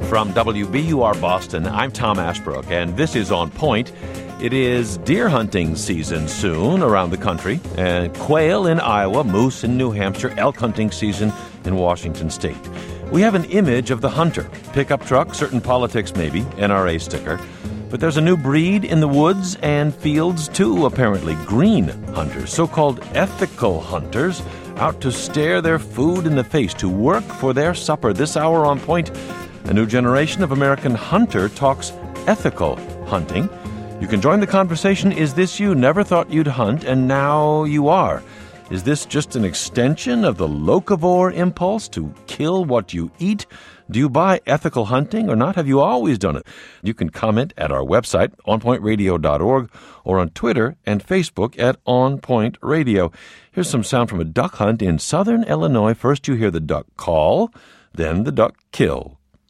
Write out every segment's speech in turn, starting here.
From WBUR Boston, I'm Tom Ashbrook, and this is On Point. It is deer hunting season soon around the country, and quail in Iowa, moose in New Hampshire, elk hunting season in Washington State. We have an image of the hunter, pickup truck, certain politics maybe, NRA sticker. But there's a new breed in the woods and fields too, apparently, green hunters, so-called ethical hunters, out to stare their food in the face, to work for their supper. This hour On Point, a new generation of American hunter talks ethical hunting. You can join the conversation. Is this you? Never thought you'd hunt, and now you are. Is this just an extension of the locavore impulse to kill what you eat? Do you buy ethical hunting or not? Have you always done it? You can comment at our website, onpointradio.org, or on Twitter and Facebook at On Point Radio. Here's some sound from a duck hunt in southern Illinois. First you hear the duck call, then the duck kill.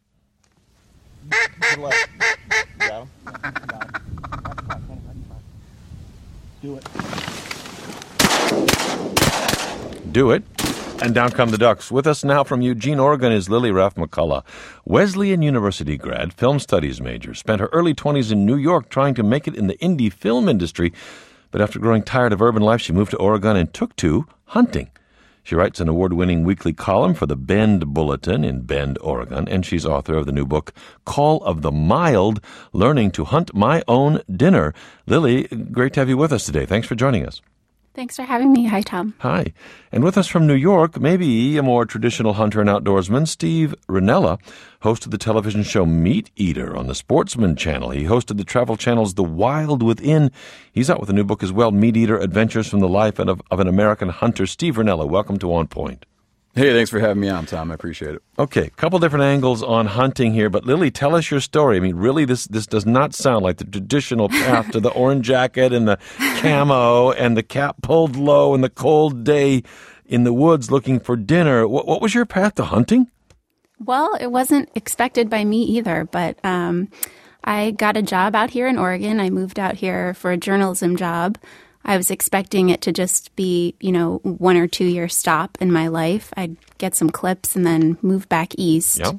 Do it. And down come the ducks. With us now from Eugene, Oregon is Lily Raff McCullough, Wesleyan University grad, film studies major, spent her early 20s in New York trying to make it in the indie film industry, but after growing tired of urban life, she moved to Oregon and took to hunting. She writes an award-winning weekly column for the Bend Bulletin in Bend, Oregon, and she's author of the new book, Call of the Mild, Learning to Hunt My Own Dinner. Lily, great to have you with us today. Thanks for joining us. Thanks for having me. Hi, Tom. Hi. And with us from New York, maybe a more traditional hunter and outdoorsman, Steve Rinella, host of the television show Meat Eater on the Sportsman Channel. He hosted the Travel Channel's The Wild Within. He's out with a new book as well, Meat Eater, Adventures from the Life of an American Hunter. Steve Rinella, welcome to On Point. Hey, thanks for having me on, Tom. I appreciate it. Okay, a couple different angles on hunting here, but Lily, tell us your story. I mean, really, this does not sound like the traditional path to the orange jacket and the camo and the cap pulled low and the cold day in the woods looking for dinner. What was your path to hunting? Well, it wasn't expected by me either, but I got a job out here in Oregon. I moved out here for a journalism job. I was expecting it to just be, 1 or 2 year stop in my life. I'd get some clips and then move back east. Yep.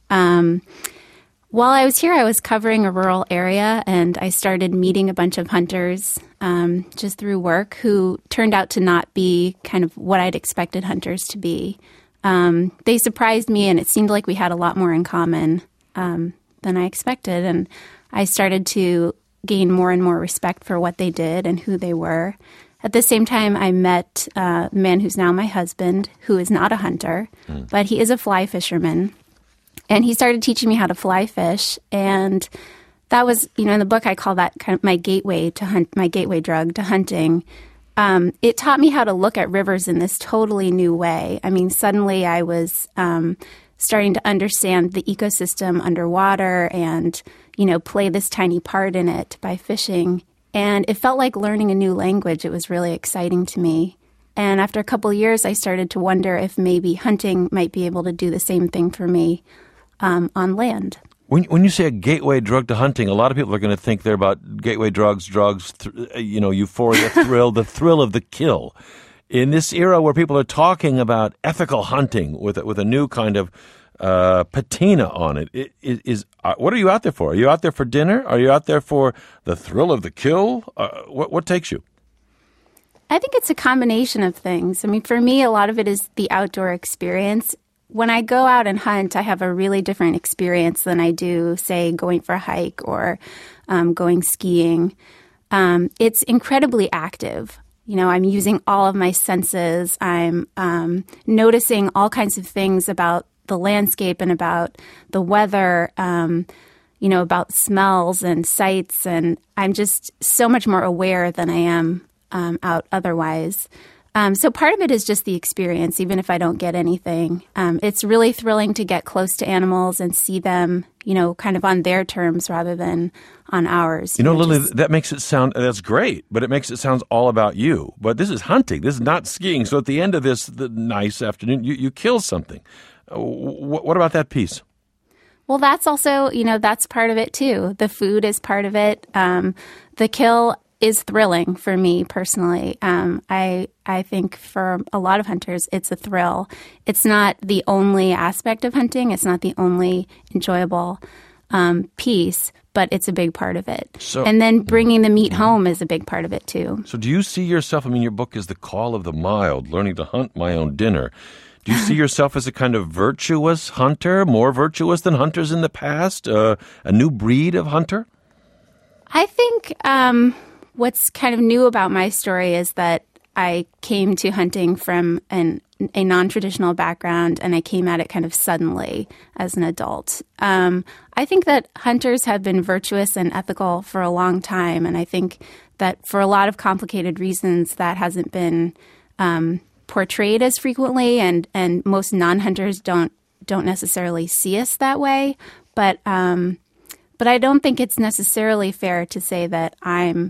While I was here, I was covering a rural area, and I started meeting a bunch of hunters just through work who turned out to not be kind of what I'd expected hunters to be. They surprised me, and it seemed like we had a lot more in common than I expected. And I started to gain more and more respect for what they did and who they were. At the same time, I met a man who's now my husband, who is not a hunter, but he is a fly fisherman. And he started teaching me how to fly fish. And that was, in the book, I call that kind of my gateway to hunt, my gateway drug to hunting. It taught me how to look at rivers in this totally new way. I mean, suddenly I was starting to understand the ecosystem underwater and, play this tiny part in it by fishing. And it felt like learning a new language. It was really exciting to me. And after a couple of years, I started to wonder if maybe hunting might be able to do the same thing for me on land. When you say a gateway drug to hunting, a lot of people are going to think they're about gateway drugs, euphoria, thrill, the thrill of the kill. In this era where people are talking about ethical hunting with a new kind of patina on it, what are you out there for? Are you out there for dinner? Are you out there for the thrill of the kill? What takes you? I think it's a combination of things. I mean, for me, a lot of it is the outdoor experience. When I go out and hunt, I have a really different experience than I do, say, going for a hike or going skiing. It's incredibly active. I'm using all of my senses. I'm noticing all kinds of things about the landscape and about the weather, about smells and sights. And I'm just so much more aware than I am out otherwise. So part of it is just the experience, even if I don't get anything. It's really thrilling to get close to animals and see them, kind of on their terms rather than on ours. Lily, that makes it sound, that's great, but it makes it sound all about you. But this is hunting. This is not skiing. So at the end of the nice afternoon, you kill something. What about that piece? Well, that's also, that's part of it too. The food is part of it. The kill, is thrilling for me personally. I think for a lot of hunters, it's a thrill. It's not the only aspect of hunting. It's not the only enjoyable piece, but it's a big part of it. And then bringing the meat home is a big part of it too. So do you see yourself, I mean, your book is The Call of the Mild, Learning to Hunt My Own Dinner. Do you see yourself as a kind of virtuous hunter, more virtuous than hunters in the past, a new breed of hunter? I think what's kind of new about my story is that I came to hunting from a non-traditional background, and I came at it kind of suddenly as an adult. I think that hunters have been virtuous and ethical for a long time, and I think that for a lot of complicated reasons that hasn't been portrayed as frequently, and most non-hunters don't necessarily see us that way. But I don't think it's necessarily fair to say that I'm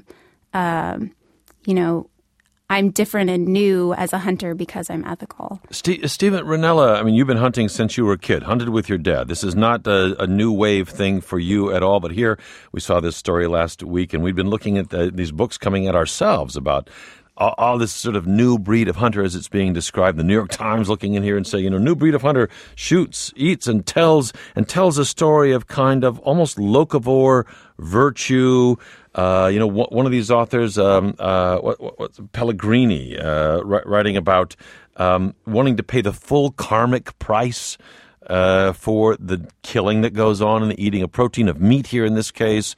different and new as a hunter because I'm ethical. Stephen Rinella, I mean, you've been hunting since you were a kid, hunted with your dad. This is not a new wave thing for you at all, but here we saw this story last week, and we've been looking at these books coming at ourselves about all this sort of new breed of hunter as it's being described. The New York Times looking in here and saying, new breed of hunter shoots, eats, and tells a story of kind of almost locavore virtue. One of these authors, Pellegrini, writing about wanting to pay the full karmic price for the killing that goes on and the eating of protein, of meat here in this case.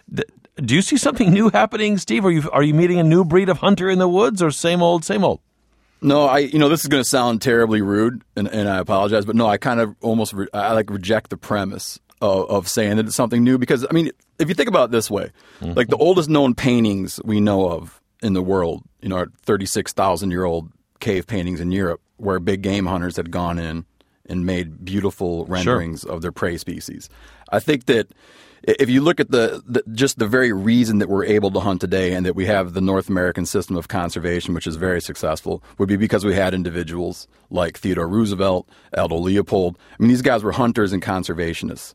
Do you see something new happening, Steve? Are you meeting a new breed of hunter in the woods, or same old, same old? No, this is going to sound terribly rude, and I apologize, but no, I kind of almost reject the premise of saying that it's something new, because I mean, if you think about it this way, like the oldest known paintings we know of in the world, are 36,000-year-old cave paintings in Europe, where big game hunters had gone in and made beautiful renderings of their prey species. I think that if you look at just the very reason that we're able to hunt today and that we have the North American system of conservation, which is very successful, would be because we had individuals like Theodore Roosevelt, Aldo Leopold. I mean, these guys were hunters and conservationists.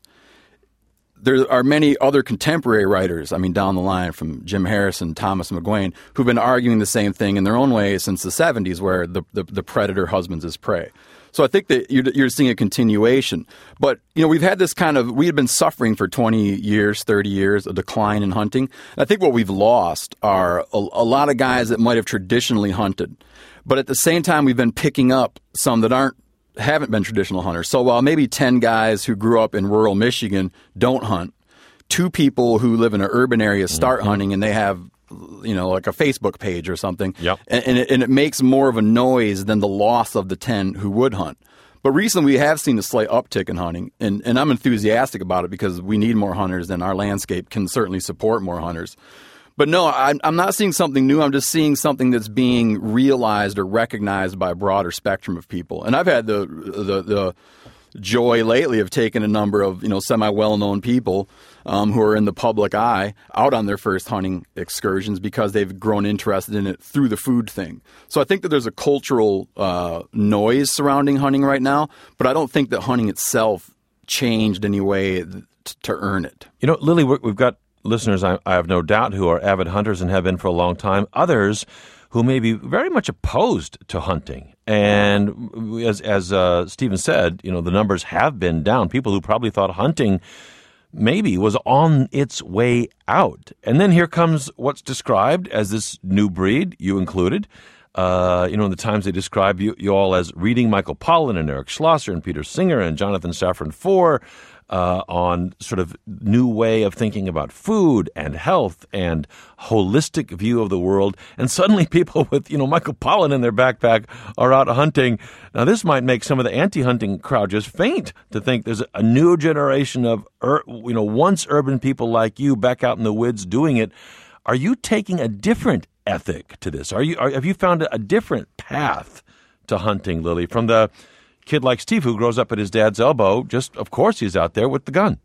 There are many other contemporary writers, down the line, from Jim Harrison, Thomas McGuane, who've been arguing the same thing in their own way since the 70s, where the predator husbands his prey. So I think that you're seeing a continuation. But, we've had this we had been suffering for 20 years, 30 years, a decline in hunting. And I think what we've lost are a lot of guys that might have traditionally hunted. But at the same time, we've been picking up some that haven't been traditional hunters. So while maybe 10 guys who grew up in rural Michigan don't hunt, 2 people who live in an urban area start hunting, and they have like a Facebook page or something. Yep. And it makes more of a noise than the loss of the 10 who would hunt. But recently we have seen a slight uptick in hunting, and I'm enthusiastic about it because we need more hunters, and our landscape can certainly support more hunters. But no, I'm not seeing something new. I'm just seeing something that's being realized or recognized by a broader spectrum of people. And I've had the joy lately of taking a number of semi-well-known people who are in the public eye out on their first hunting excursions because they've grown interested in it through the food thing. So I think that there's a cultural noise surrounding hunting right now, but I don't think that hunting itself changed any way to earn it. Lily, we've got listeners, I have no doubt, who are avid hunters and have been for a long time. Others who may be very much opposed to hunting. And as Stephen said, the numbers have been down. People who probably thought hunting maybe was on its way out. And then here comes what's described as this new breed, you included. In the Times they describe you all as reading Michael Pollan and Eric Schlosser and Peter Singer and Jonathan Safran Foer on sort of new way of thinking about food and health and holistic view of the world. And suddenly people with, Michael Pollan in their backpack are out hunting. Now, this might make some of the anti-hunting crowd just faint to think there's a new generation of, once urban people like you back out in the woods doing it. Are you taking a different ethic to this? Have you found a different path to hunting, Lily, from the kid like Steve who grows up at his dad's elbow? Just, of course, he's out there with the gun.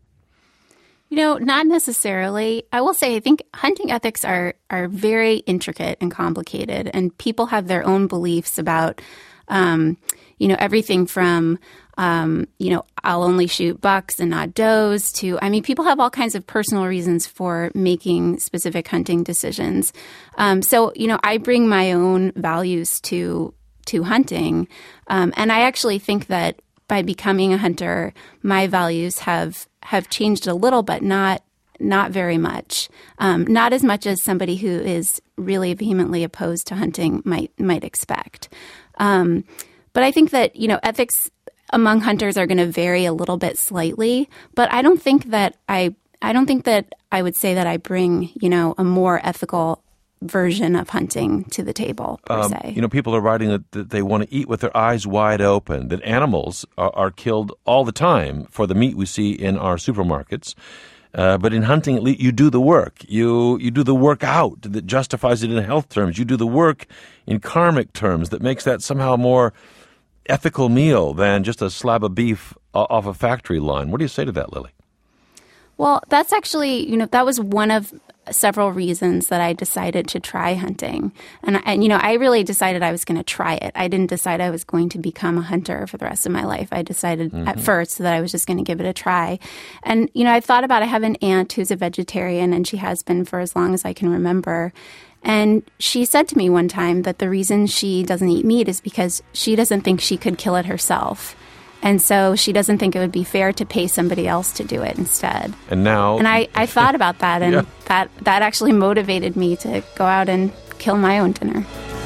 Not necessarily. I will say I think hunting ethics are very intricate and complicated, and people have their own beliefs about, everything from I'll only shoot bucks and not does, to, people have all kinds of personal reasons for making specific hunting decisions. So I bring my own values to hunting. And I actually think that by becoming a hunter, my values have changed a little, but not very much. Not as much as somebody who is really vehemently opposed to hunting might expect. But I think that, ethics among hunters are going to vary a little bit slightly, but I don't think that I would say that I bring, a more ethical version of hunting to the table, per se. People are writing that they want to eat with their eyes wide open, that animals are killed all the time for the meat we see in our supermarkets. But in hunting, you do the work. You do the work out that justifies it in health terms. You do the work in karmic terms that makes that somehow more ethical meal than just a slab of beef off a factory line. What do you say to that, Lily? Well, that's actually, that was one of several reasons that I decided to try hunting. And I really decided I was going to try it. I didn't decide I was going to become a hunter for the rest of my life. I decided at first that I was just going to give it a try. And, I thought about, I have an aunt who's a vegetarian, and she has been for as long as I can remember. And she said to me one time that the reason she doesn't eat meat is because she doesn't think she could kill it herself. And so she doesn't think it would be fair to pay somebody else to do it instead. And I thought about that, and that actually motivated me to go out and kill my own dinner.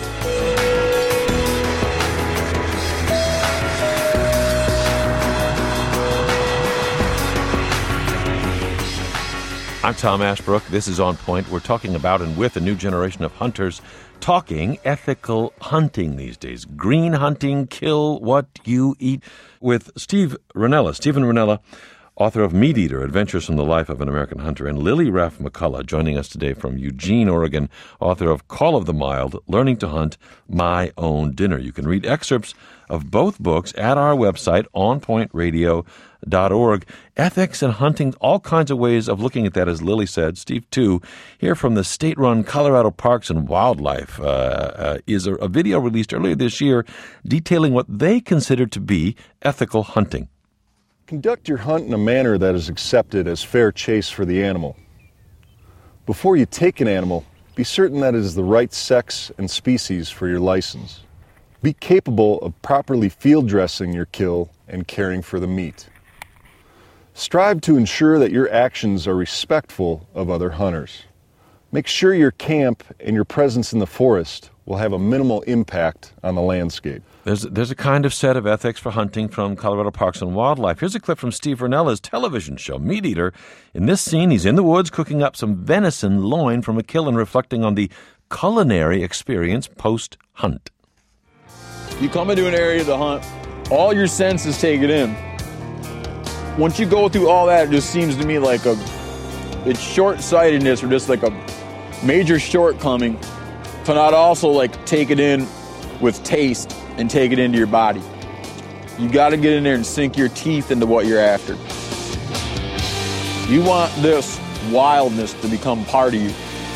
I'm Tom Ashbrook. This is On Point. We're talking about and with a new generation of hunters talking ethical hunting these days. Green hunting, kill what you eat, with Stephen Rinella, author of Meat Eater, Adventures from the Life of an American Hunter, and Lily Raff McCullough, joining us today from Eugene, Oregon, author of Call of the Mild, Learning to Hunt, My Own Dinner. You can read excerpts of both books at our website, onpointradio.org. Ethics and hunting, all kinds of ways of looking at that, as Lily said. Steve, too, here from the state-run Colorado Parks and Wildlife is a video released earlier this year detailing what they consider to be ethical hunting. Conduct your hunt in a manner that is accepted as fair chase for the animal. Before you take an animal, be certain that it is the right sex and species for your license. Be capable of properly field dressing your kill and caring for the meat. Strive to ensure that your actions are respectful of other hunters. Make sure your camp and your presence in the forest will have a minimal impact on the landscape. There's a kind of set of ethics for hunting from Colorado Parks and Wildlife. Here's a clip from Steve Rinella's television show, Meat Eater. In this scene, he's in the woods cooking up some venison loin from a kill and reflecting on the culinary experience post-hunt. You come into an area to hunt, all your senses take it in. Once you go through all that, it just seems to me like it's short-sightedness or just like a major shortcoming to not also like take it in with taste and take it into your body. You got to get in there and sink your teeth into what you're after. You want this wildness to become part of you.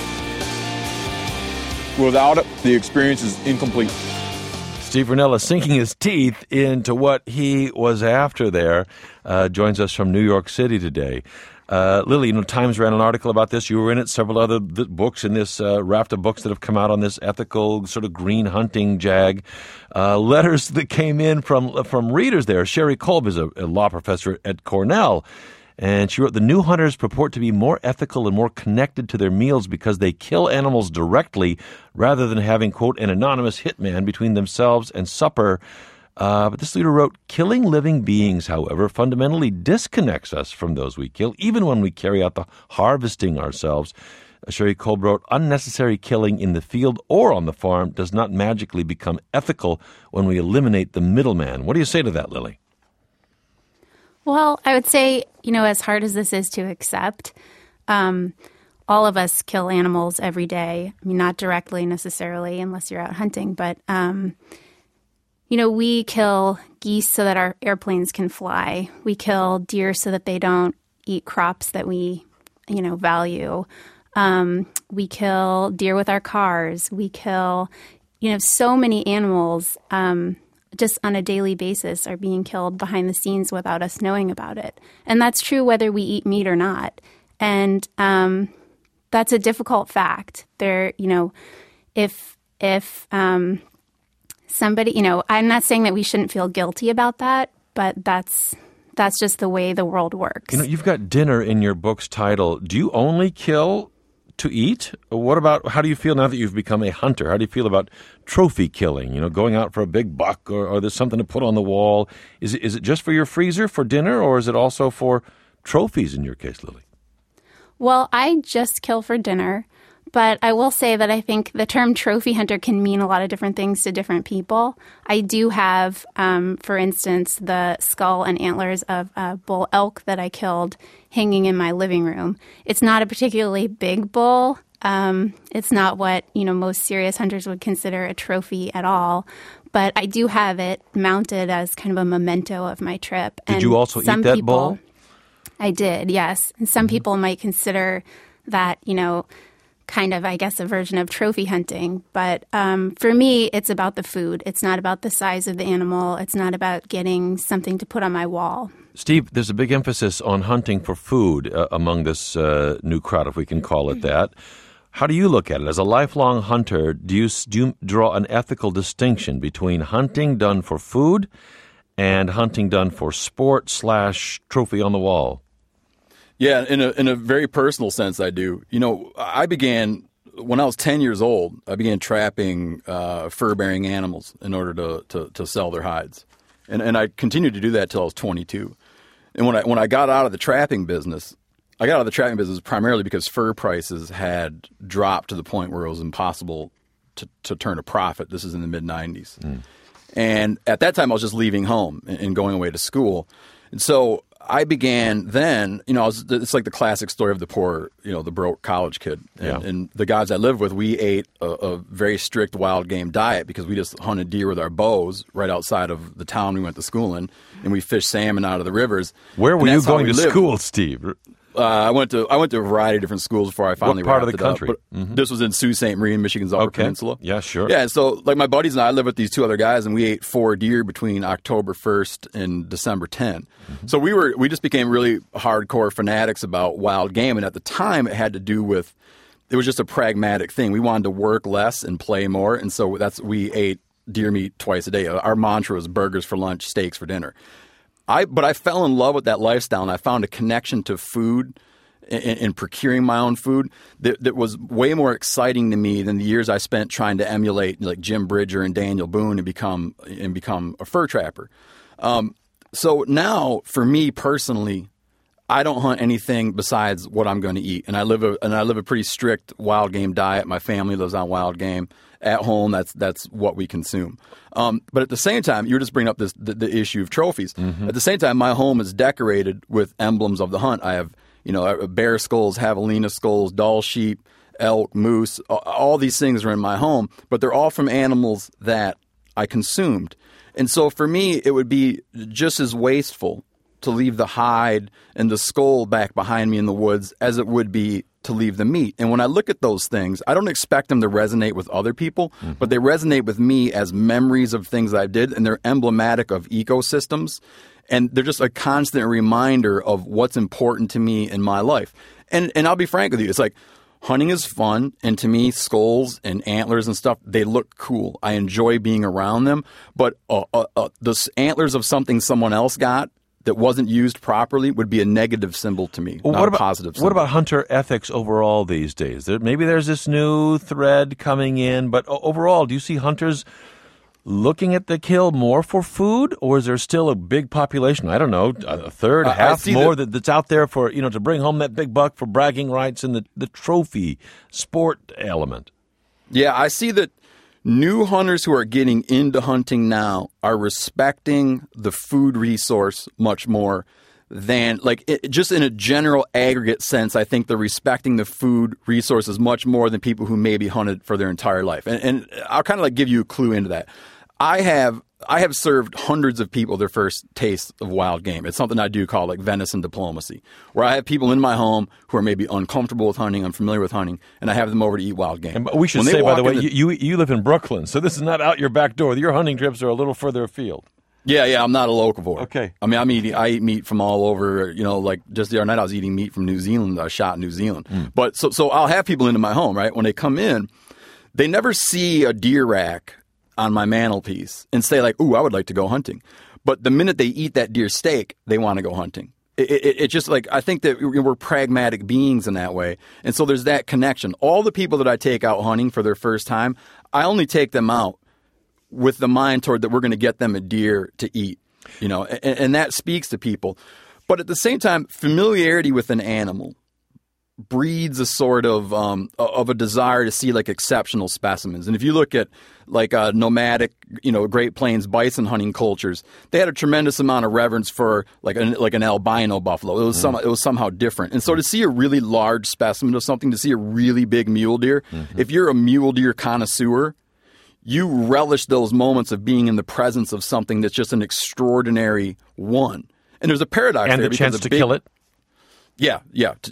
Without it, the experience is incomplete. Steve Rinella sinking his teeth into what he was after there, joins us from New York City today. Lily, Times ran an article about this. You were in it. Several other books in this raft of books that have come out on this ethical sort of green hunting jag. Letters that came in from readers there. Sherry Kolb is a law professor at Cornell. And she wrote, the new hunters purport to be more ethical and more connected to their meals because they kill animals directly rather than having, quote, an anonymous hitman between themselves and supper. But this leader wrote, killing living beings, however, fundamentally disconnects us from those we kill, even when we carry out the harvesting ourselves. Sherry Kolb wrote, unnecessary killing in the field or on the farm does not magically become ethical when we eliminate the middleman. What do you say to that, Lily? Well, I would say, as hard as this is to accept, all of us kill animals every day. I mean, not directly necessarily unless you're out hunting, but, we kill geese so that our airplanes can fly. We kill deer so that they don't eat crops that we, value. We kill deer with our cars. We kill, so many animals just on a daily basis are being killed behind the scenes without us knowing about it. And that's true whether we eat meat or not. And that's a difficult fact. If somebody, I'm not saying that we shouldn't feel guilty about that, but that's just the way the world works. You've got dinner in your book's title. Do you only kill to eat? How do you feel now that you've become a hunter? How do you feel about trophy killing? Going out for a big buck, or there's something to put on the wall. Is it just for your freezer for dinner, or is it also for trophies in your case, Lily? Well, I just kill for dinner, but I will say that I think the term trophy hunter can mean a lot of different things to different people. I do have, for instance, the skull and antlers of a bull elk that I killed hanging in my living room. It's not a particularly big bull. It's not what, most serious hunters would consider a trophy at all. But I do have it mounted as kind of a memento of my trip. Did you also eat that bull? I did, yes. And some people might consider that, kind of, I guess, a version of trophy hunting. But for me, it's about the food. It's not about the size of the animal. It's not about getting something to put on my wall. Steve, there's a big emphasis on hunting for food among this new crowd, if we can call it that. How do you look at it? As a lifelong hunter, do you draw an ethical distinction between hunting done for food and hunting done for sport/trophy on the wall? Yeah, in a very personal sense, I do. I began, when I was 10 years old, I began trapping fur-bearing animals in order to sell their hides. And I continued to do that till I was 22. And when I got out of the trapping business, I got out of the trapping business primarily because fur prices had dropped to the point where it was impossible to turn a profit. This is in the mid-'90s. And at that time, I was just leaving home and going away to school. And so I began then, it's like the classic story of the poor, the broke college kid. And the guys I lived with, we ate a very strict wild game diet because we just hunted deer with our bows right outside of the town we went to school in, and we fished salmon out of the rivers. Where were you going to school, Steve? I went to a variety of different schools before I finally What part of the wrapped country? It up. But this was in Sault Ste. Marie, Michigan's Upper Peninsula. Yeah, sure. Yeah, so like my buddies and I lived with these two other guys, and we ate 4 deer between October 1st and December 10. So we just became really hardcore fanatics about wild game, and at the time it had to do with, it was just a pragmatic thing. We wanted to work less and play more, and so we ate deer meat twice a day. Our mantra was burgers for lunch, steaks for dinner. But I fell in love with that lifestyle, and I found a connection to food and procuring my own food that was way more exciting to me than the years I spent trying to emulate like Jim Bridger and Daniel Boone and become a fur trapper. So now, for me personally, I don't hunt anything besides what I'm going to eat, and I live a pretty strict wild game diet. My family lives on wild game. At home, that's what we consume. But at the same time, you're just bringing up the issue of trophies. At the same time, my home is decorated with emblems of the hunt. I have bear skulls, javelina skulls, Dall sheep, elk, moose. All these things are in my home, but they're all from animals that I consumed. And so for me, it would be just as wasteful to leave the hide and the skull back behind me in the woods as it would be to leave the meat. And when I look at those things, I don't expect them to resonate with other people, but they resonate with me as memories of things I did, and they're emblematic of ecosystems. And they're just a constant reminder of what's important to me in my life. And I'll be frank with you, it's like hunting is fun, and to me, skulls and antlers and stuff, they look cool. I enjoy being around them, but the antlers of something someone else got that wasn't used properly would be a negative symbol to me, not a positive symbol. What about hunter ethics overall these days? Maybe there's this new thread coming in, but overall, do you see hunters looking at the kill more for food, or is there still a big population, I don't know, a third, half more that's out there for, to bring home that big buck for bragging rights and the trophy sport element? Yeah, I see that new hunters who are getting into hunting now are respecting the food resource much more than, just in a general aggregate sense, I think they're respecting the food resources much more than people who maybe hunted for their entire life. And I'll kind of give you a clue into that. I have I have served hundreds of people their first taste of wild game. It's something I do call like venison diplomacy, where I have people in my home who are maybe uncomfortable with hunting, unfamiliar with hunting, and I have them over to eat wild game. And we should say, by the way, you live in Brooklyn, so this is not out your back door. Your hunting trips are a little further afield. Yeah, I'm not a locavore. Okay. I mean, I eat meat from all over. Like just the other night, I was eating meat from New Zealand. I shot in New Zealand. But so I'll have people into my home, right? When they come in, they never see a deer rack on my mantelpiece and say like, "Ooh, I would like to go hunting." But the minute they eat that deer steak, they want to go hunting. It just like, I think that we're pragmatic beings in that way. And so there's that connection. All the people that I take out hunting for their first time, I only take them out with the mind toward that we're going to get them a deer to eat, and that speaks to people. But at the same time, familiarity with an animal breeds a sort of a desire to see like exceptional specimens. And if you look at like nomadic, Great Plains bison hunting cultures, they had a tremendous amount of reverence for like an albino buffalo. It was somehow different. And so to see a really large specimen of something, to see a really big mule deer, if you're a mule deer connoisseur, you relish those moments of being in the presence of something that's just an extraordinary one. And there's a paradox and there. The chance to kill it? Yeah.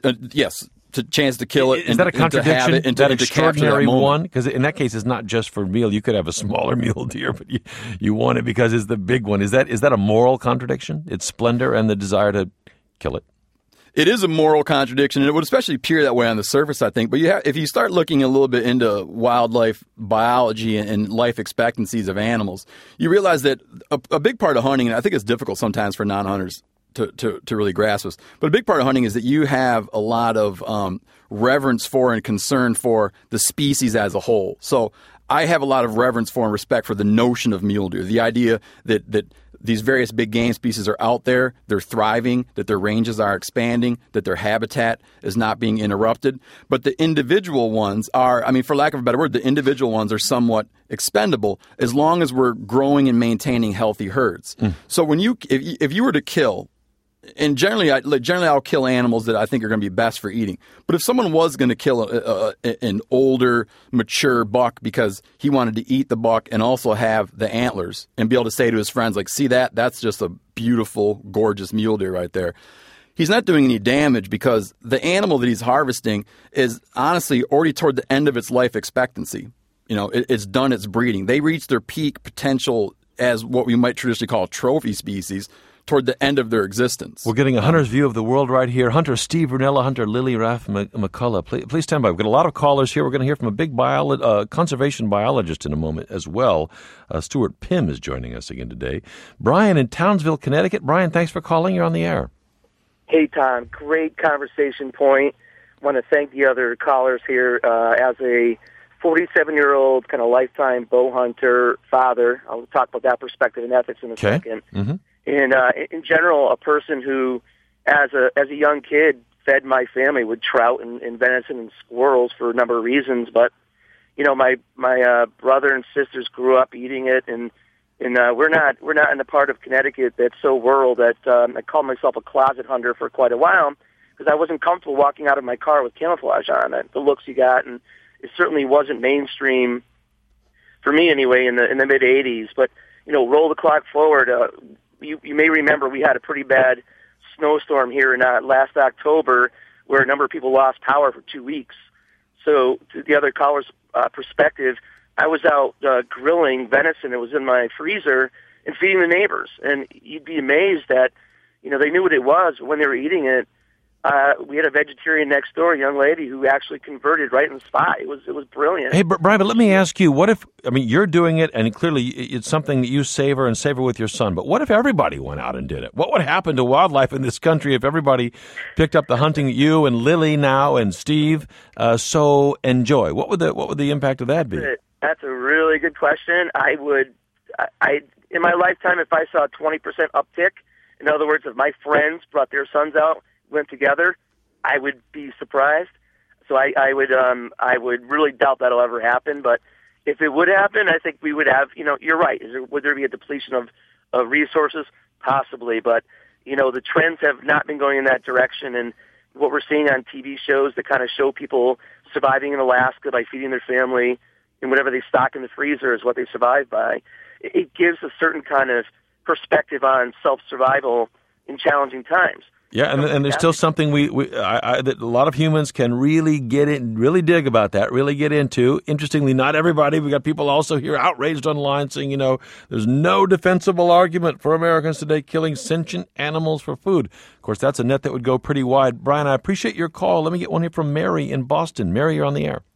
Yes. To chance to kill it. Is that a contradiction? And to that extraordinary that one? Because in that case, it's not just for meal. You could have a smaller mule deer, but you want it because it's the big one. Is that a moral contradiction? Its splendor and the desire to kill it? It is a moral contradiction, and it would especially appear that way on the surface, I think. But if you start looking a little bit into wildlife biology and life expectancies of animals, you realize that a big part of hunting, and I think it's difficult sometimes for non-hunters to really grasp this, but a big part of hunting is that you have a lot of reverence for and concern for the species as a whole. So I have a lot of reverence for and respect for the notion of mule deer, the idea that these various big game species are out there, they're thriving, that their ranges are expanding, that their habitat is not being interrupted. But the individual ones are, for lack of a better word, the individual ones are somewhat expendable as long as we're growing and maintaining healthy herds. So when if you were to kill, and generally I'll kill animals that I think are going to be best for eating. But if someone was going to kill an older, mature buck because he wanted to eat the buck and also have the antlers and be able to say to his friends, like, see that's just a beautiful, gorgeous mule deer right there. He's not doing any damage because the animal that he's harvesting is honestly already toward the end of its life expectancy. It's done its breeding. They reach their peak potential as what we might traditionally call a trophy species toward the end of their existence. We're getting a hunter's view of the world right here. Hunter Steve Rinella, Hunter Lily Raff McCullough. Please stand by. We've got a lot of callers here. We're going to hear from a big conservation biologist in a moment as well. Stuart Pym is joining us again today. Brian in Townsville, Connecticut. Brian, thanks for calling. You're on the air. Hey, Tom. Great conversation point. I want to thank the other callers here. As a 47-year-old kind of lifetime bow hunter father, I'll talk about that perspective and ethics in a second. Mm-hmm. And in general, a person who, as a young kid, fed my family with trout and venison and squirrels for a number of reasons. But my brother and sisters grew up eating it, and we're not in the part of Connecticut that's so rural that I called myself a closet hunter for quite a while because I wasn't comfortable walking out of my car with camouflage on. The looks you got, and it certainly wasn't mainstream for me anyway in the mid '80s. But roll the clock forward. You may remember we had a pretty bad snowstorm here in last October where a number of people lost power for 2 weeks. So to the other caller's perspective, I was out grilling venison. It was in my freezer and feeding the neighbors. And you'd be amazed that, they knew what it was when they were eating it. We had a vegetarian next door, a young lady who actually converted right in the spot. It was brilliant. Hey, Brian, but let me ask you, what if, you're doing it, and clearly it's something that you savor with your son, but what if everybody went out and did it? What would happen to wildlife in this country if everybody picked up the hunting that you and Lily now and Steve so enjoy? What would the impact of that be? That's a really good question. I in my lifetime, if I saw a 20% uptick, in other words, if my friends brought their sons out, went together, I would be surprised. So I would really doubt that'll ever happen. But if it would happen, I think we would have, you're right. Would there be a depletion of resources? Possibly. But, the trends have not been going in that direction. And what we're seeing on TV shows that kind of show people surviving in Alaska by feeding their family and whatever they stock in the freezer is what they survive by. it gives a certain kind of perspective on self-survival in challenging times. Yeah, and there's still something that a lot of humans can really get in, really dig about that, really get into. Interestingly, not everybody. We got people also here outraged online saying, there's no defensible argument for Americans today killing sentient animals for food. Of course, that's a net that would go pretty wide. Brian, I appreciate your call. Let me get one here from Mary in Boston. Mary, you're on the air.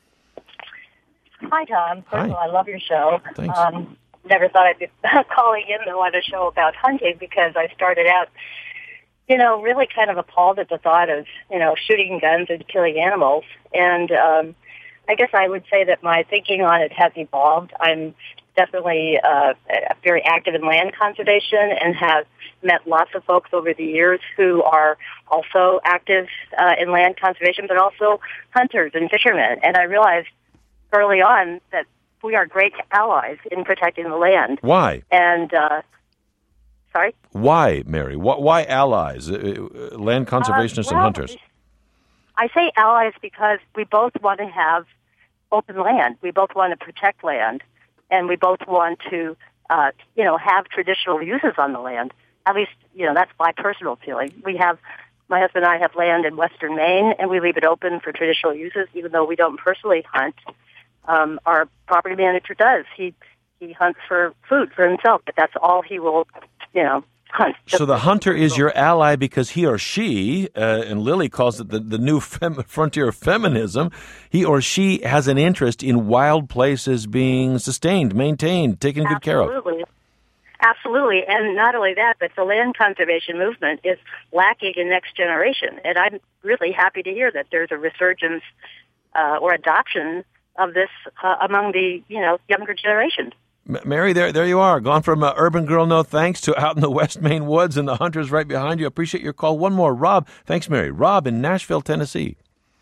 Hi, Tom. First of all, I love your show. Thanks. Never thought I'd be calling in, though, on a show about hunting because I started out really kind of appalled at the thought of, shooting guns and killing animals. And I guess I would say that my thinking on it has evolved. I'm definitely very active in land conservation and have met lots of folks over the years who are also active in land conservation, but also hunters and fishermen. And I realized early on that we are great allies in protecting the land. Why? And sorry? Why, Mary? Why allies, land conservationists and hunters? I say allies because we both want to have open land. We both want to protect land, and we both want to, have traditional uses on the land. At least, that's my personal feeling. My husband and I have land in western Maine, and we leave it open for traditional uses, even though we don't personally hunt. Our property manager does. He hunts for food for himself, but that's all he will, hunt. So the hunter is your ally because he or she, and Lily calls it the new frontier of feminism, he or she has an interest in wild places being sustained, maintained, taken good care of. Absolutely. And not only that, but the land conservation movement is lacking in next generation. And I'm really happy to hear that there's a resurgence or adoption of this among the, younger generation. Mary, there you are, gone from urban girl, no thanks, to out in the West Maine woods, and the hunter's right behind you. I appreciate your call. One more. Rob. Thanks, Mary. Rob in Nashville, Tennessee.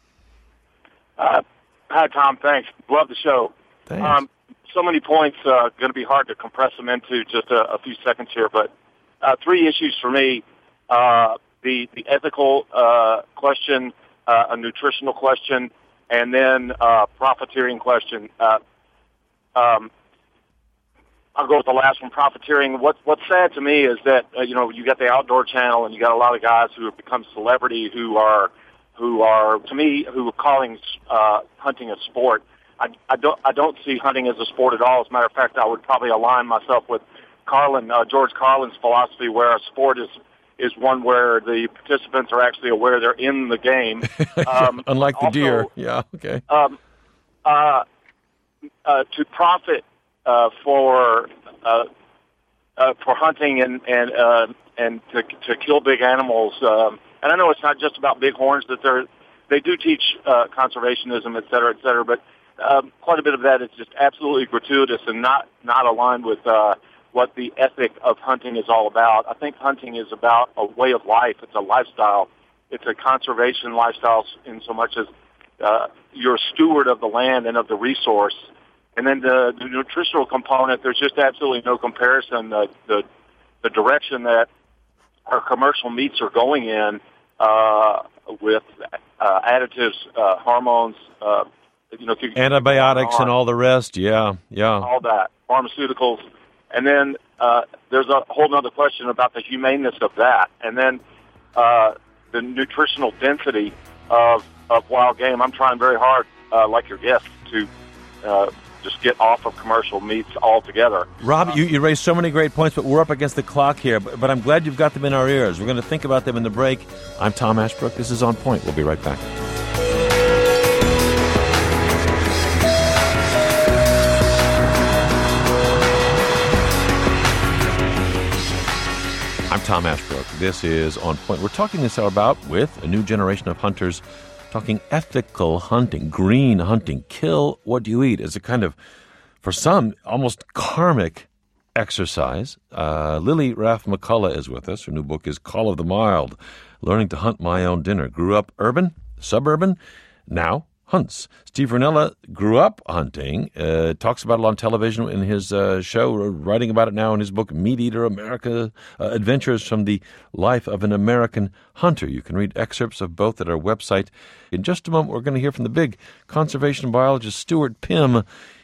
Hi, Tom. Thanks. Love the show. Thanks. So many points, going to be hard to compress them into just a few seconds here, but three issues for me. The ethical question, a nutritional question, and then profiteering question. I'll go with the last one, profiteering. What's sad to me is that you got the Outdoor Channel and you got a lot of guys who have become celebrity who are to me who are calling hunting a sport. I don't see hunting as a sport at all. As a matter of fact, I would probably align myself with George Carlin's philosophy, where a sport is one where the participants are actually aware they're in the game. Unlike the deer. Yeah. Okay. To profit for hunting and to kill big animals. And I know it's not just about bighorns, that they do teach conservationism, et cetera, but quite a bit of that is just absolutely gratuitous and not aligned with what the ethic of hunting is all about. I think hunting is about a way of life. It's a lifestyle. It's a conservation lifestyle in so much as you're a steward of the land and of the resource. And then the nutritional component, there's just absolutely no comparison. The direction that our commercial meats are going in with additives, hormones, antibiotics and all the rest. Yeah. All that, pharmaceuticals. And then there's a whole other question about the humaneness of that. And then the nutritional density of wild game. I'm trying very hard, like your guest, to just get off of commercial meats altogether. Rob, you raised so many great points, but we're up against the clock here. But I'm glad you've got them in our ears. We're going to think about them in the break. I'm Tom Ashbrook. This is On Point. We'll be right back. I'm Tom Ashbrook. This is On Point. We're talking this hour about, with a new generation of hunters, talking ethical hunting, green hunting, kill what you eat as a kind of, for some, almost karmic exercise. Lily Raff McCullough is with us. Her new book is Call of the Mild, Learning to Hunt My Own Dinner. Grew up urban, suburban, now hunts. Steve Rinella grew up hunting, talks about it on television in his show, writing about it now in his book, Meat Eater America, Adventures from the Life of an American Hunter. You can read excerpts of both at our website. In just a moment, we're going to hear from the big conservation biologist, Stuart Pimm.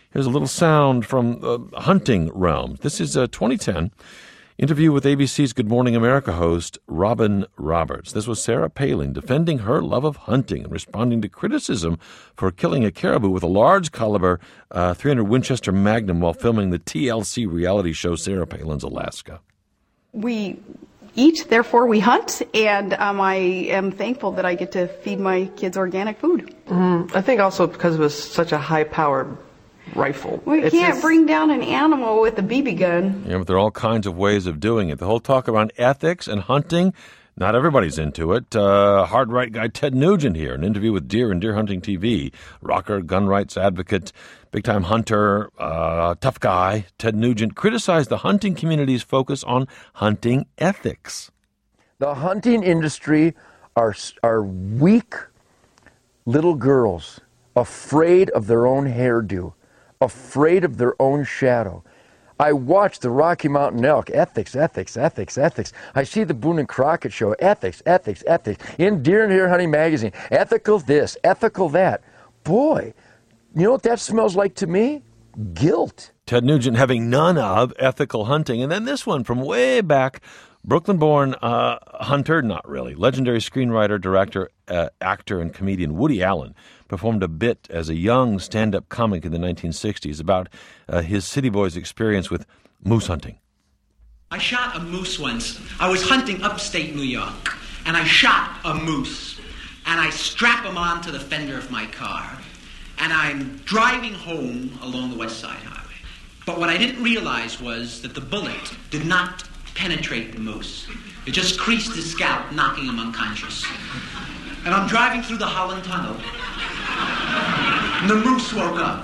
Here's a little sound from hunting realms. This is a 2010 interview with ABC's Good Morning America host Robin Roberts. This was Sarah Palin defending her love of hunting and responding to criticism for killing a caribou with a large caliber 300 Winchester Magnum while filming the TLC reality show Sarah Palin's Alaska. We eat, therefore we hunt, and I am thankful that I get to feed my kids organic food. I think also because it was such a high-powered rifle. We can't bring down an animal with a BB gun. Yeah, but there are all kinds of ways of doing it. The whole talk around ethics and hunting, not everybody's into it. Hard right guy Ted Nugent here, an interview with Deer and Deer Hunting TV. Rocker, gun rights advocate, big-time hunter, tough guy. Ted Nugent criticized the hunting community's focus on hunting ethics. The hunting industry are weak little girls, afraid of their own hairdo, afraid of their own shadow. I watch the Rocky Mountain elk, ethics, ethics, ethics, ethics. I see the Boone and Crockett show, ethics, ethics, ethics. In Deer and Deer Hunting magazine, ethical this, ethical that. Boy, you know what that smells like to me? Guilt. Ted Nugent having none of ethical hunting. And then this one from way back, Brooklyn-born hunter, not really, legendary screenwriter, director, actor, and comedian Woody Allen performed a bit as a young stand-up comic in the 1960s about his city boy's experience with moose hunting. I shot a moose once. I was hunting upstate New York, and I shot a moose, and I strap him onto the fender of my car, and I'm driving home along the West Side Highway. But what I didn't realize was that the bullet did not penetrate the moose. It just creased his scalp, knocking him unconscious. And I'm driving through the Holland Tunnel, and the moose woke up.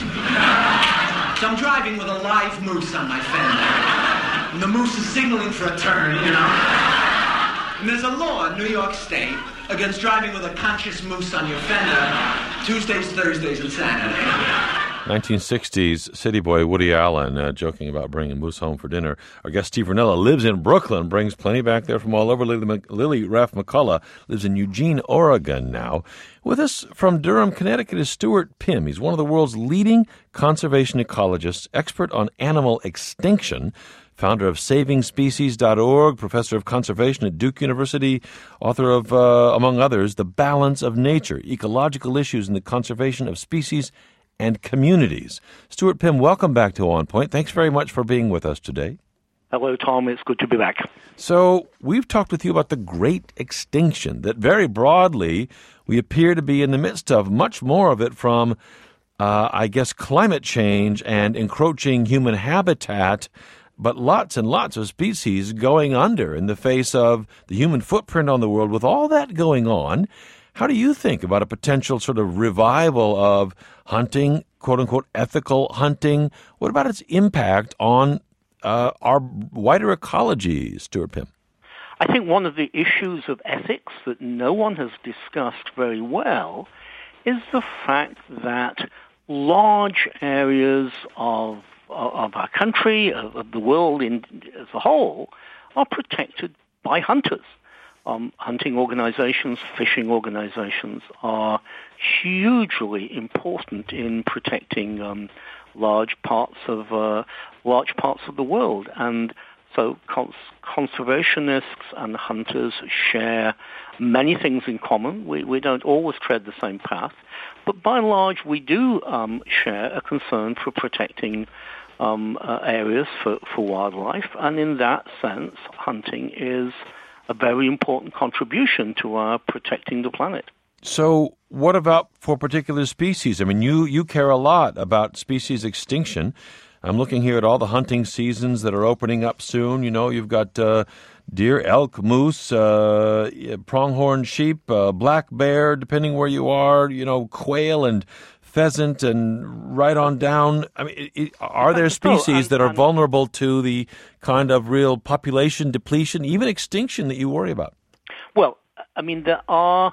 So I'm driving with a live moose on my fender, and the moose is signaling for a turn, you know. And there's a law in New York State against driving with a conscious moose on your fender Tuesdays, Thursdays, and Saturdays. 1960s city boy Woody Allen joking about bringing moose home for dinner. Our guest Steve Rinella lives in Brooklyn, brings plenty back there from all over. Lily Raff McCullough lives in Eugene, Oregon now. With us from Durham, Connecticut is Stuart Pimm. He's one of the world's leading conservation ecologists, expert on animal extinction, founder of SavingSpecies.org, professor of conservation at Duke University, author of, among others, The Balance of Nature, Ecological Issues in the Conservation of Species and Communities. Stuart Pimm, welcome back to On Point. Thanks very much for being with us today. Hello, Tom. It's good to be back. So we've talked with you about the great extinction that very broadly we appear to be in the midst of, much more of it from, I guess, climate change and encroaching human habitat, but lots and lots of species going under in the face of the human footprint on the world. With all that going on, how do you think about a potential sort of revival of hunting, quote-unquote, ethical hunting? What about its impact on our wider ecology, Stuart Pimm? I think one of the issues of ethics that no one has discussed very well is the fact that large areas of our country, of the world as a whole, are protected by hunters. Hunting organizations, fishing organizations are hugely important in protecting large parts of the world, and so conservationists and hunters share many things in common. We don't always tread the same path, but by and large we do share a concern for protecting areas for wildlife, and in that sense, hunting is a very important contribution to our protecting the planet. So what about for particular species? I mean, you care a lot about species extinction. I'm looking here at all the hunting seasons that are opening up soon. You know, you've got deer, elk, moose, pronghorn sheep, black bear, depending where you are, you know, quail and pheasant and right on down. I mean, are there species that are vulnerable to the kind of real population depletion, even extinction that you worry about? Well, I mean, there are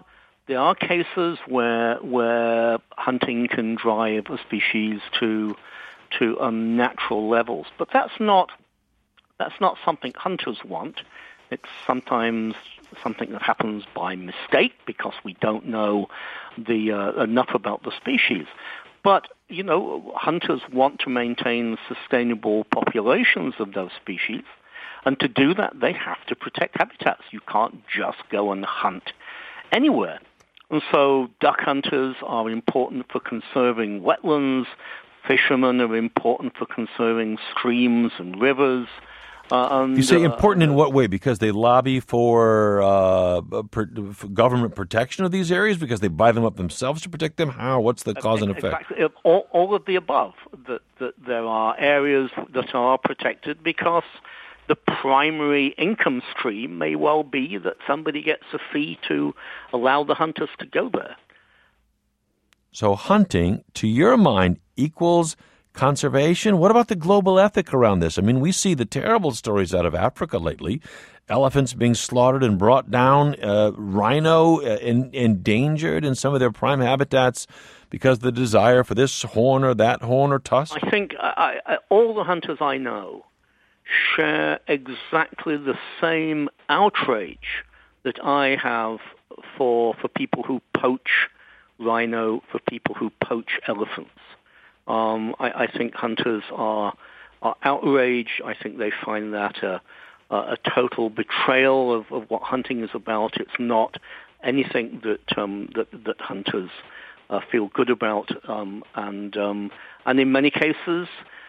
cases where hunting can drive a species to unnatural levels, but that's not something hunters want. It's sometimes something that happens by mistake because we don't know enough about the species. But hunters want to maintain sustainable populations of those species. And to do that, they have to protect habitats. You can't just go and hunt anywhere. And so duck hunters are important for conserving wetlands. Fishermen are important for conserving streams and rivers. You say important in what way? Because they lobby for government protection of these areas? Because they buy them up themselves to protect them? How? What's the cause and effect? Exactly. All of the above. That there are areas that are protected because the primary income stream may well be that somebody gets a fee to allow the hunters to go there. So hunting, to your mind, equals conservation? What about the global ethic around this? I mean, we see the terrible stories out of Africa lately. Elephants being slaughtered and brought down, rhino endangered in some of their prime habitats because of the desire for this horn or that horn or tusk? I think all the hunters I know share exactly the same outrage that I have for people who poach rhino, for people who poach elephants. I think hunters are outraged. I think they find that a total betrayal of what hunting is about. It's not anything that hunters feel good about, and in many cases,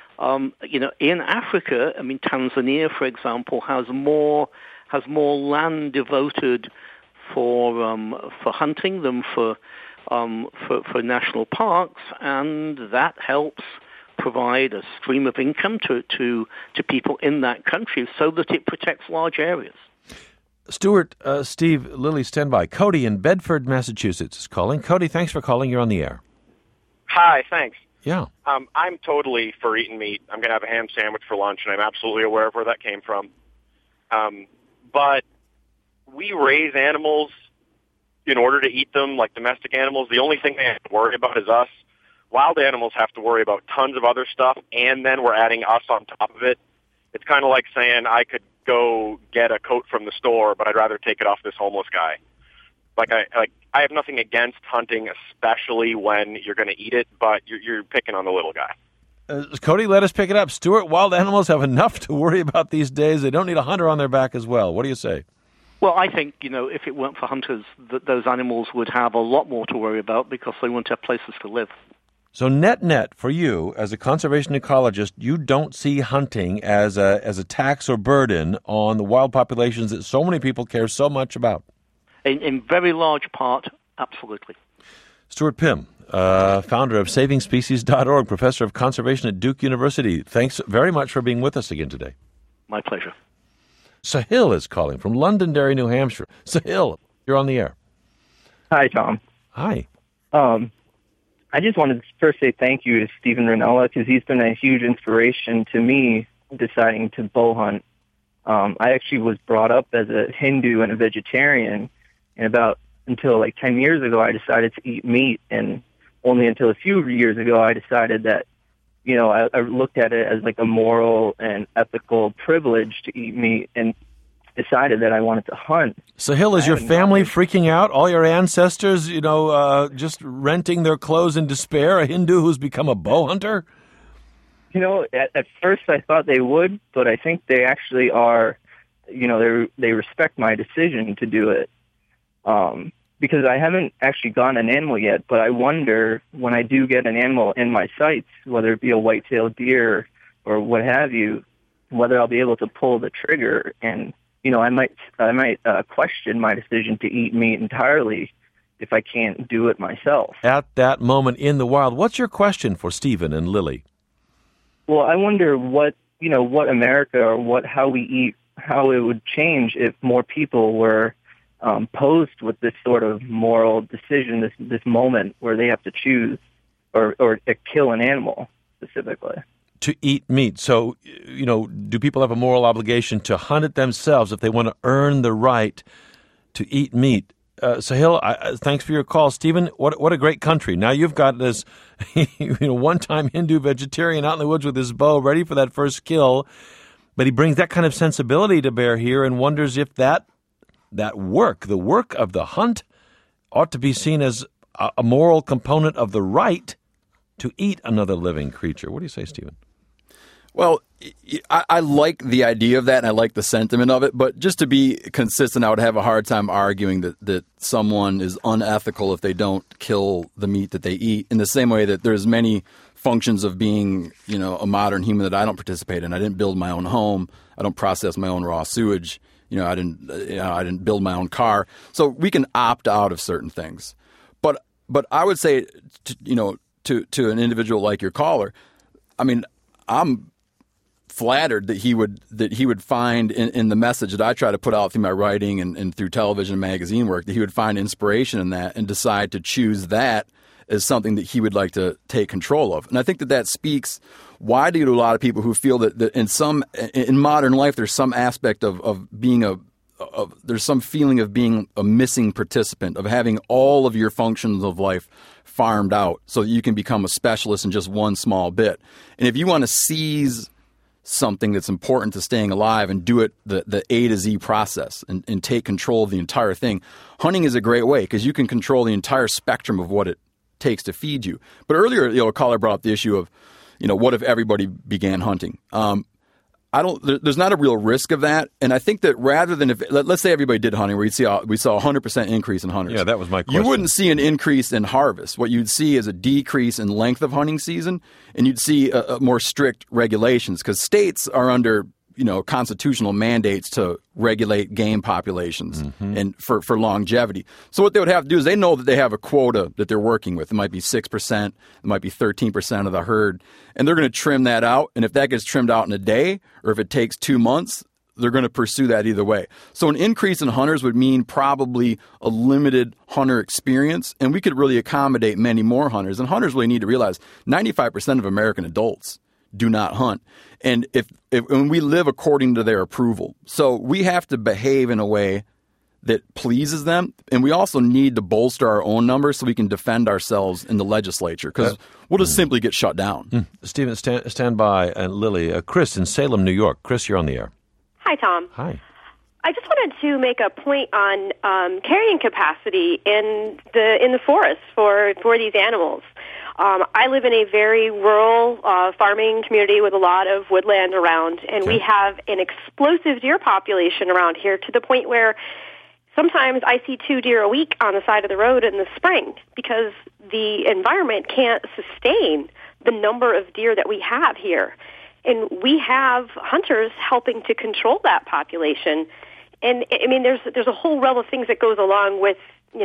in Africa, I mean, Tanzania, for example, has more land devoted for hunting than for national parks, and that helps provide a stream of income to people in that country so that it protects large areas. Stuart, Steve, Lily, stand by. Cody in Bedford, Massachusetts is calling. Cody, thanks for calling. You're on the air. Hi, thanks. Yeah. I'm totally for eating meat. I'm going to have a ham sandwich for lunch, and I'm absolutely aware of where that came from. But we raise animals in order to eat them, like domestic animals. The only thing they have to worry about is us. Wild animals have to worry about tons of other stuff, and then we're adding us on top of it. It's kind of like saying I could go get a coat from the store, but I'd rather take it off this homeless guy. I have nothing against hunting, especially when you're going to eat it, but you're picking on the little guy. Cody, let us pick it up. Stuart, wild animals have enough to worry about these days. They don't need a hunter on their back as well. What do you say? Well, I think, if it weren't for hunters, those animals would have a lot more to worry about because they wouldn't have places to live. So net for you, as a conservation ecologist, you don't see hunting as a tax or burden on the wild populations that so many people care so much about? In very large part, absolutely. Stuart Pimm, founder of SavingSpecies.org, professor of conservation at Duke University. Thanks very much for being with us again today. My pleasure. Sahil is calling from Londonderry, New Hampshire. Sahil, you're on the air. Hi, Tom. Hi. I just wanted to first say thank you to Steven Rinella because he's been a huge inspiration to me deciding to bow hunt. I actually was brought up as a Hindu and a vegetarian, and until 10 years ago, I decided to eat meat, and only until a few years ago, I decided that, I looked at it as a moral and ethical privilege to eat meat, and decided that I wanted to hunt. Sahil, is your family freaking out? All your ancestors, just renting their clothes in despair? A Hindu who's become a bow hunter? At first I thought they would, but I think they actually are, they respect my decision to do it. Because I haven't actually gotten an animal yet, but I wonder when I do get an animal in my sights, whether it be a white-tailed deer or what have you, whether I'll be able to pull the trigger. And, I might question my decision to eat meat entirely if I can't do it myself. At that moment in the wild, what's your question for Stephen and Lily? Well, I wonder what America or how we eat, how it would change if more people were posed with this sort of moral decision, this moment where they have to choose or to kill an animal specifically. To eat meat. So, do people have a moral obligation to hunt it themselves if they want to earn the right to eat meat? Sahil, thanks for your call. Stephen, what a great country. Now you've got this one-time Hindu vegetarian out in the woods with his bow ready for that first kill, but he brings that kind of sensibility to bear here and wonders if that work, the work of the hunt, ought to be seen as a moral component of the right to eat another living creature. What do you say, Stephen? Well, I like the idea of that, and I like the sentiment of it. But just to be consistent, I would have a hard time arguing that someone is unethical if they don't kill the meat that they eat. In the same way that there's many functions of being, a modern human that I don't participate in. I didn't build my own home. I don't process my own raw sewage. I didn't build my own car. So we can opt out of certain things. But I would say, to an individual like your caller, I mean, I'm flattered that he would find in the message that I try to put out through my writing and through television and magazine work, that he would find inspiration in that and decide to choose that as something that he would like to take control of. And I think that speaks widely to a lot of people who feel that in modern life there's some aspect of being there's some feeling of being a missing participant, of having all of your functions of life farmed out so that you can become a specialist in just one small bit. And if you want to seize something that's important to staying alive and do it the A to Z process and take control of the entire thing, hunting is a great way because you can control the entire spectrum of what it takes to feed you. But earlier, a caller brought up the issue of, what if everybody began hunting? There's not a real risk of that. And I think that rather than let's say everybody did hunting, where we saw 100% increase in hunters. Yeah, that was my question. You wouldn't see an increase in harvest. What you'd see is a decrease in length of hunting season, and you'd see a more strict regulations because states are under constitutional mandates to regulate game populations and for longevity. So what they would have to do is they know that they have a quota that they're working with. It might be 6%, it might be 13% of the herd, and they're going to trim that out. And if that gets trimmed out in a day or if it takes 2 months, they're going to pursue that either way. So an increase in hunters would mean probably a limited hunter experience, and we could really accommodate many more hunters. And hunters really need to realize 95% of American adults do not hunt. And when we live according to their approval. So we have to behave in a way that pleases them. And we also need to bolster our own numbers so we can defend ourselves in the legislature because we'll just simply get shut down. Stephen, stand by. And Lily, Chris in Salem, New York. Chris, you're on the air. Hi, Tom. Hi. I just wanted to make a point on carrying capacity in the forest for these animals. I live in a very rural farming community with a lot of woodland around, and we have an explosive deer population around here to the point where sometimes I see 2 deer a week on the side of the road in the spring because the environment can't sustain the number of deer that we have here. And we have hunters helping to control that population. And I mean, there's a whole realm of things that goes along with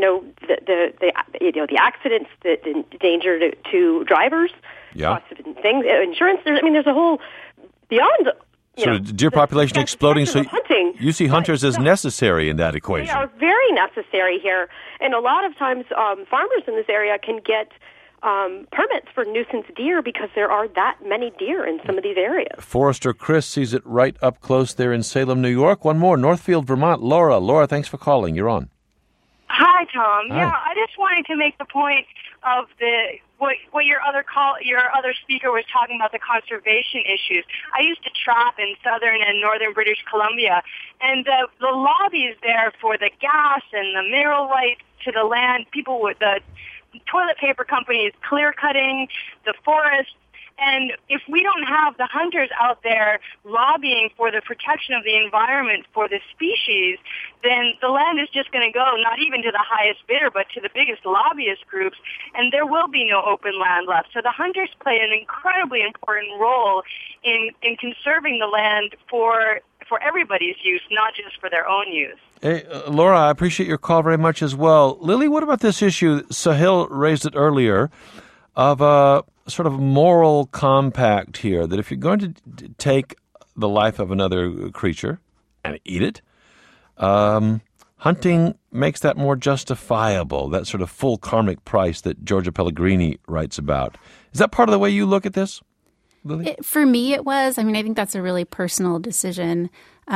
the accidents, the danger to drivers, lots of things, insurance. There's a whole beyond. Deer population exploding. So hunting. You see hunters as necessary in that equation. They are very necessary here, and a lot of times farmers in this area can get permits for nuisance deer because there are that many deer in some of these areas. Forester Chris sees it right up close there in Salem, New York. One more, Northfield, Vermont. Laura, thanks for calling. You're on. Hi, Tom. Hi. Yeah, I just wanted to make the point of what your other speaker was talking about, the conservation issues. I used to trap in southern and northern British Columbia, and the lobbies there for the gas and the mineral rights to the land, people with the toilet paper companies clear-cutting the forests. And if we don't have the hunters out there lobbying for the protection of the environment for the species, then the land is just going to go not even to the highest bidder, but to the biggest lobbyist groups, and there will be no open land left. So the hunters play an incredibly important role in conserving the land for everybody's use, not just for their own use. Hey, Laura, I appreciate your call very much as well. Lily, what about this issue? Sahil raised it earlier of a sort of moral compact here that if you're going to take the life of another creature and eat it, hunting makes that more justifiable, that sort of full karmic price that Georgia Pellegrini writes about. Is that part of the way you look at this, Lily? For me, it was. I mean, I think that's a really personal decision.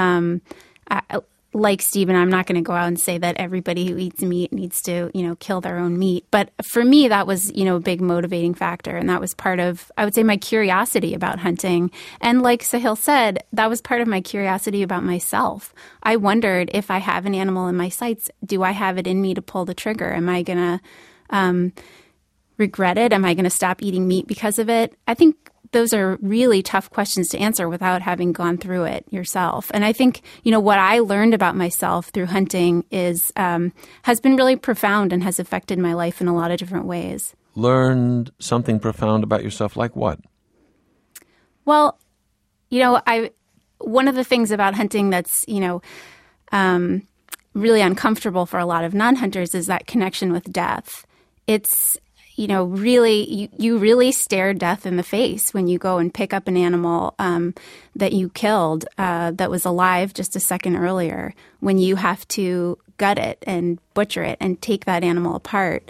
Like Stephen, I'm not going to go out and say that everybody who eats meat needs to, kill their own meat. But for me, that was, a big motivating factor. And that was part of, I would say, my curiosity about hunting. And like Sahil said, that was part of my curiosity about myself. I wondered if I have an animal in my sights, do I have it in me to pull the trigger? Am I going to regret it? Am I going to stop eating meat because of it? I think those are really tough questions to answer without having gone through it yourself. And I think, what I learned about myself through hunting is has been really profound and has affected my life in a lot of different ways. Learned something profound about yourself, like what? Well, one of the things about hunting that's, really uncomfortable for a lot of non-hunters is that connection with death. It's, really, you really stare death in the face when you go and pick up an animal that you killed that was alive just a second earlier, when you have to gut it and butcher it and take that animal apart.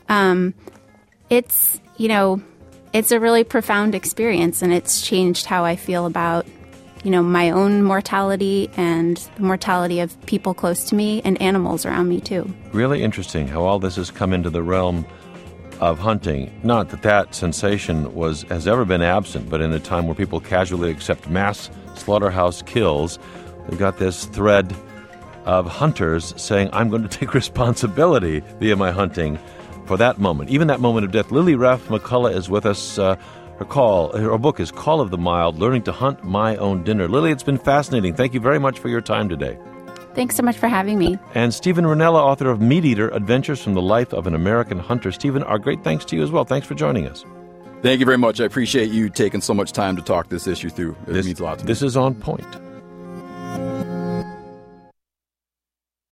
It's a really profound experience, and it's changed how I feel about my own mortality and the mortality of people close to me and animals around me, too. Really interesting how all this has come into the realm of hunting. Not that sensation has ever been absent, but in a time where people casually accept mass slaughterhouse kills, we've got this thread of hunters saying, I'm going to take responsibility via my hunting for that moment, even that moment of death. Lily Reff McCullough is with us. Her book is Call of the Mild, Learning to Hunt My Own Dinner. Lily, it's been fascinating. Thank you very much for your time today. Thanks so much for having me. And Stephen Rinella, author of Meat Eater, Adventures from the Life of an American Hunter. Stephen, our great thanks to you as well. Thanks for joining us. Thank you very much. I appreciate you taking so much time to talk this issue through. It means a lot to me. This is On Point.